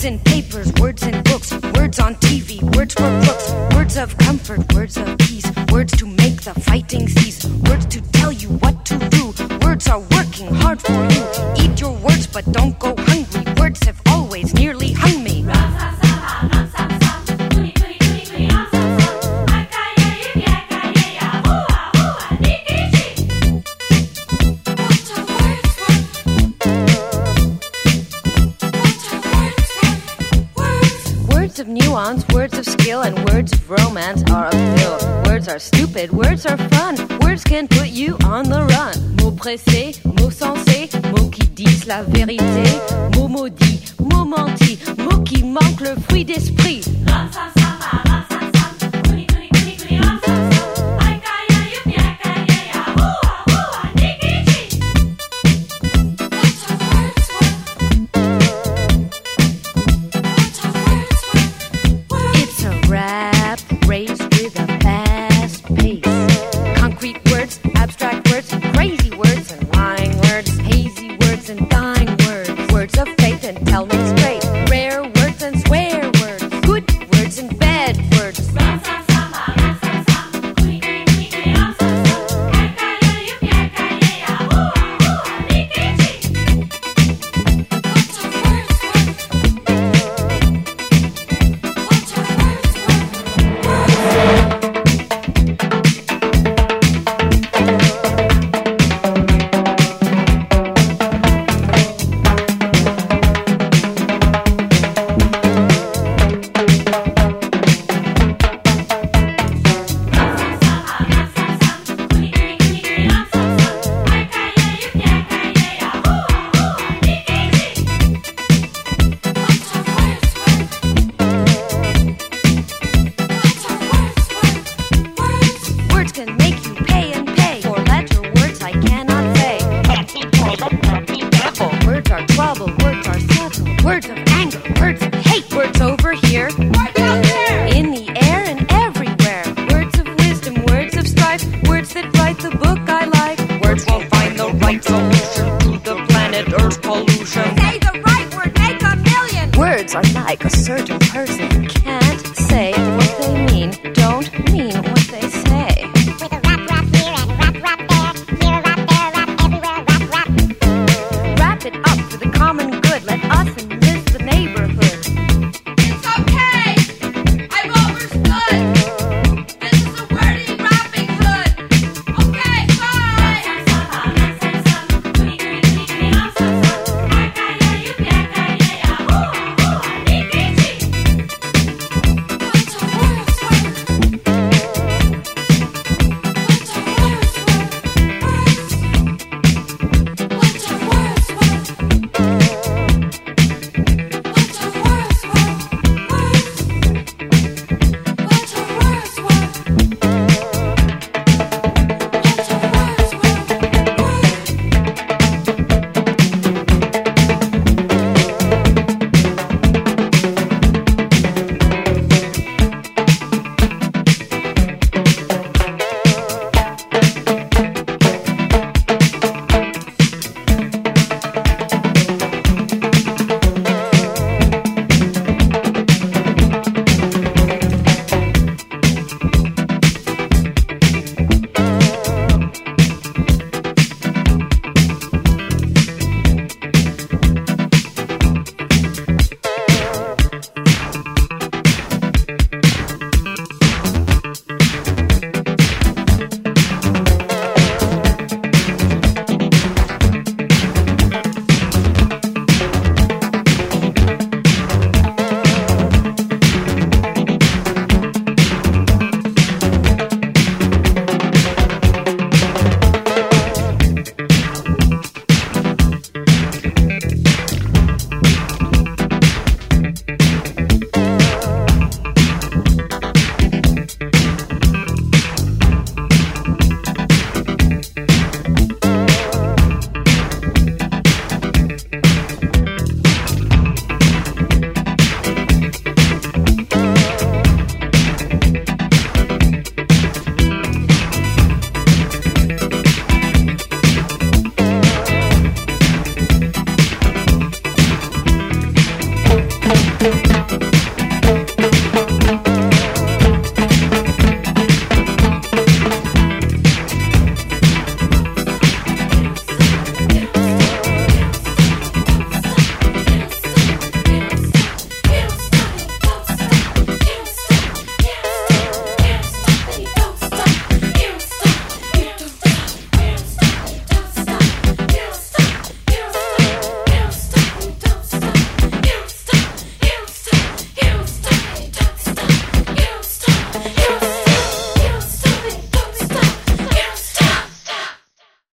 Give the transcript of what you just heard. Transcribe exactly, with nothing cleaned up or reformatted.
Words in papers, words in books, words on T V, words for crooks, words of comfort, words of peace, words to make the fighting cease, words to tell you what to do. Words are working hard for you. Eat your words, but don't go hungry. Words have always nearly hung me. Words of nuance, words of skill, and words of romance are a pill. Words are stupid, words are fun. Words can put you on the run. Mots pressés, mots sensés, mots qui disent la vérité. Mots maudits, mots mentis, mots qui manquent le fruit d'esprit. Tell me straight, rare words and swear words, good words and bad words. Words of anger, words of hate, words over here, words out there, in the air and everywhere. Words of wisdom, words of strife, words that write the book I like. Words will find the right solution to the planet Earth's pollution. Say the right word, make a million. Words are like a certain person.